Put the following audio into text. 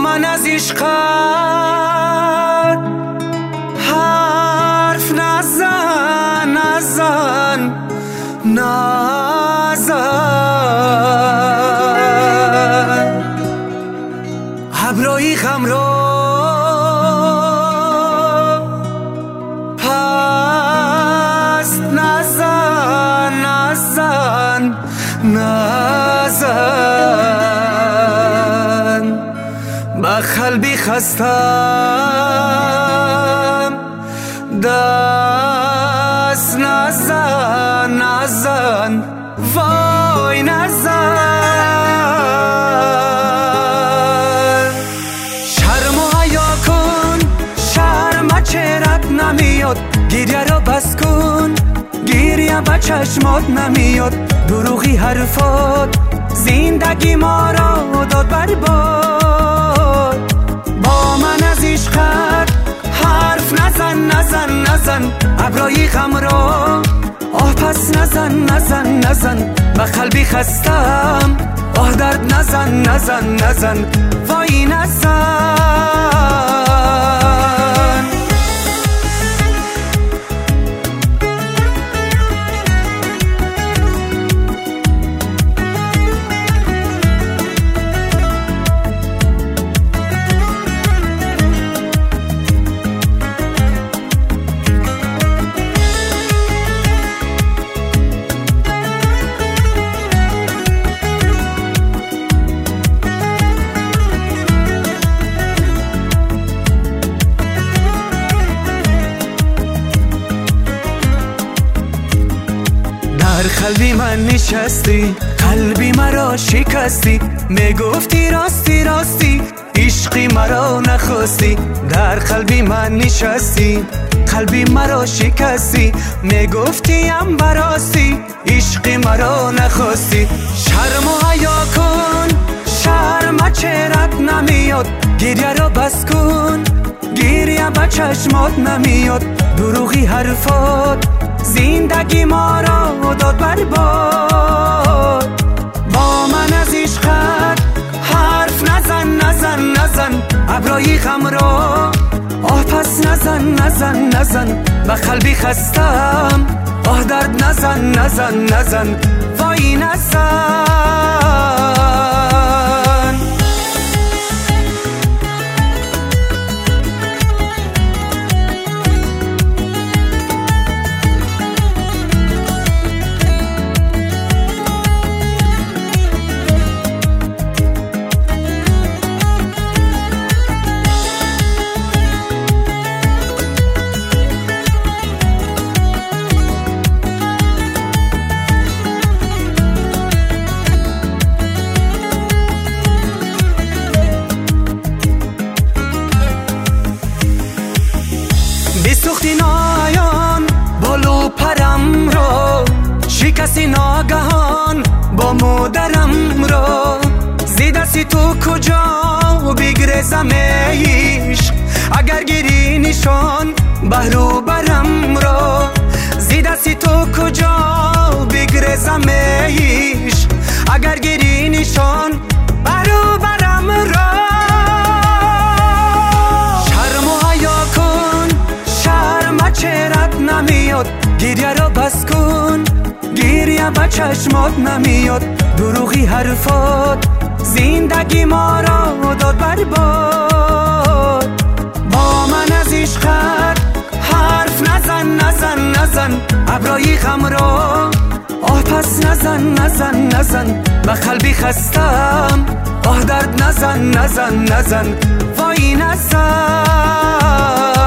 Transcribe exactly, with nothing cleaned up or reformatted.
من از عشقت حرف نزن نزن نزن ابرای غم را پس نزن نزن نزن با قلبی خستم دست نزن نزن وای نزن شرم و حیا کن شرم چهرت نمیاد گریه را بس کن گریه با چشمات نمیاد دروغی حرفات زندگی ما را داد برباد با من از عشقت حرف نزن نزن نزن ابرای غم را آه پس نزن نزن نزن با قلبی خستم آه درد نزن نزن نزن وای نزن در قلبی من نشستی قلبی مرا شکستی میگفتی راستی راستی عشقی مرا نخواستی در قلبی من نشستی قلبی مرا شکستی میگفتی ام براستی عشقی مرا نخواستی شرم و حیا کن شرم چهرت نمیاد گریه را بس کن گریه با چشمات نمیاد دروغی حرفات زندگی ما را داد برباد با من از عشقت حرف نزن نزن نزن ابرای غم را آه پس نزن نزن نزن با قلبی خستم آه درد نزن نزن نزن وای نزن بسوختی نایان بالو پرم را شکستی ناگهان با مادرم را زیدستی تو کجا بگریزم عشق اگر گیری نشان بهرو برم را زیدستی تو کجا بگریزم عشق اگر گیری نشان بهرو برم را چهرت نمیاد گریه را بس کن گریه با چشمات نمیاد دروغی حرفات زندگی ما را داد برباد با من از عشقت حرف نزن نزن نزن ابرای غم را آه پس نزن نزن نزن با قلبی خستم آه درد نزن نزن نزن وای نزن